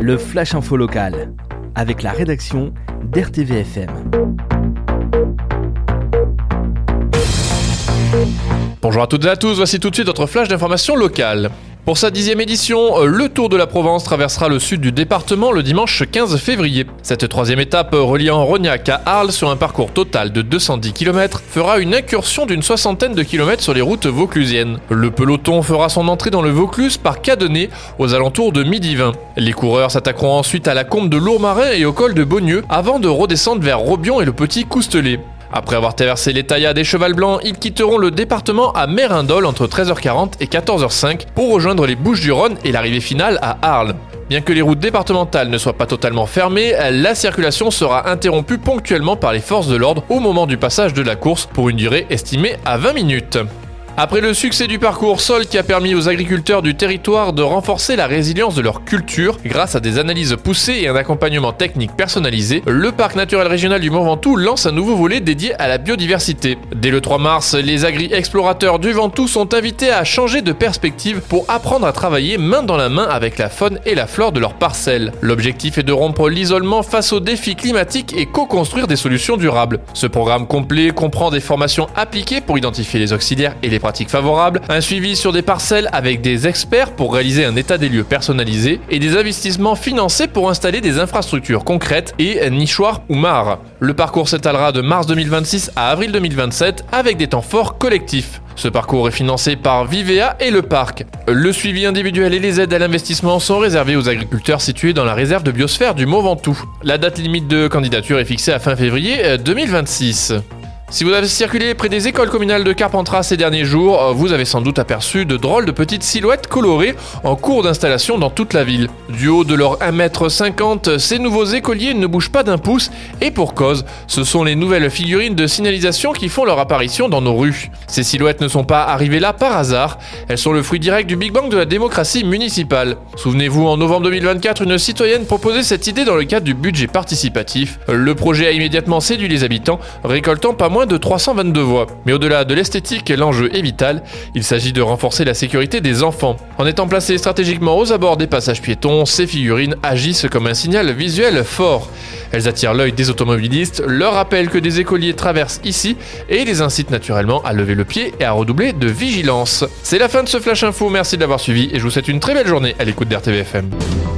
le Flash Info local, avec la rédaction d'RTVFM. Bonjour à toutes et à tous, voici tout de suite notre flash d'information locale. Pour sa 10e édition, le Tour de la Provence traversera le sud du département le dimanche 15 février. Cette troisième étape reliant Rognac à Arles sur un parcours total de 210 km fera une incursion d'une soixantaine de kilomètres sur les routes vauclusiennes. Le peloton fera son entrée dans le Vaucluse par Cadenet aux alentours de 12h20. Les coureurs s'attaqueront ensuite à la combe de Lourmarin et au col de Beaugneux avant de redescendre vers Robion et le Petit Coustelet. Après avoir traversé les taillades et Cheval Blanc, ils quitteront le département à Mérindol entre 13h40 et 14h05 pour rejoindre les Bouches-du-Rhône et l'arrivée finale à Arles. Bien que les routes départementales ne soient pas totalement fermées, la circulation sera interrompue ponctuellement par les forces de l'ordre au moment du passage de la course pour une durée estimée à 20 minutes. Après le succès du parcours Sol qui a permis aux agriculteurs du territoire de renforcer la résilience de leur culture grâce à des analyses poussées et un accompagnement technique personnalisé, le parc naturel régional du Mont Ventoux lance un nouveau volet dédié à la biodiversité. Dès le 3 mars, les agri-explorateurs du Ventoux sont invités à changer de perspective pour apprendre à travailler main dans la main avec la faune et la flore de leur parcelle. L'objectif est de rompre l'isolement face aux défis climatiques et co-construire des solutions durables. Ce programme complet comprend des formations appliquées pour identifier les auxiliaires et les pratiques favorables, un suivi sur des parcelles avec des experts pour réaliser un état des lieux personnalisé et des investissements financés pour installer des infrastructures concrètes et nichoirs ou mares. Le parcours s'étalera de mars 2026 à avril 2027 avec des temps forts collectifs. Ce parcours est financé par Vivea et le parc. Le suivi individuel et les aides à l'investissement sont réservés aux agriculteurs situés dans la réserve de biosphère du Mont Ventoux. La date limite de candidature est fixée à fin février 2026. Si vous avez circulé près des écoles communales de Carpentras ces derniers jours, vous avez sans doute aperçu de drôles de petites silhouettes colorées en cours d'installation dans toute la ville. Du haut de leurs 1,50 m, ces nouveaux écoliers ne bougent pas d'un pouce et pour cause, ce sont les nouvelles figurines de signalisation qui font leur apparition dans nos rues. Ces silhouettes ne sont pas arrivées là par hasard, elles sont le fruit direct du Big Bang de la démocratie municipale. Souvenez-vous, en novembre 2024, une citoyenne proposait cette idée dans le cadre du budget participatif. Le projet a immédiatement séduit les habitants, récoltant pas moins de 322 voix. Mais au-delà de l'esthétique, l'enjeu est vital. Il s'agit de renforcer la sécurité des enfants. En étant placés stratégiquement aux abords des passages piétons, ces figurines agissent comme un signal visuel fort. Elles attirent l'œil des automobilistes, leur rappellent que des écoliers traversent ici et les incitent naturellement à lever le pied et à redoubler de vigilance. C'est la fin de ce Flash Info, merci de l'avoir suivi et je vous souhaite une très belle journée à l'écoute d'RTVFM.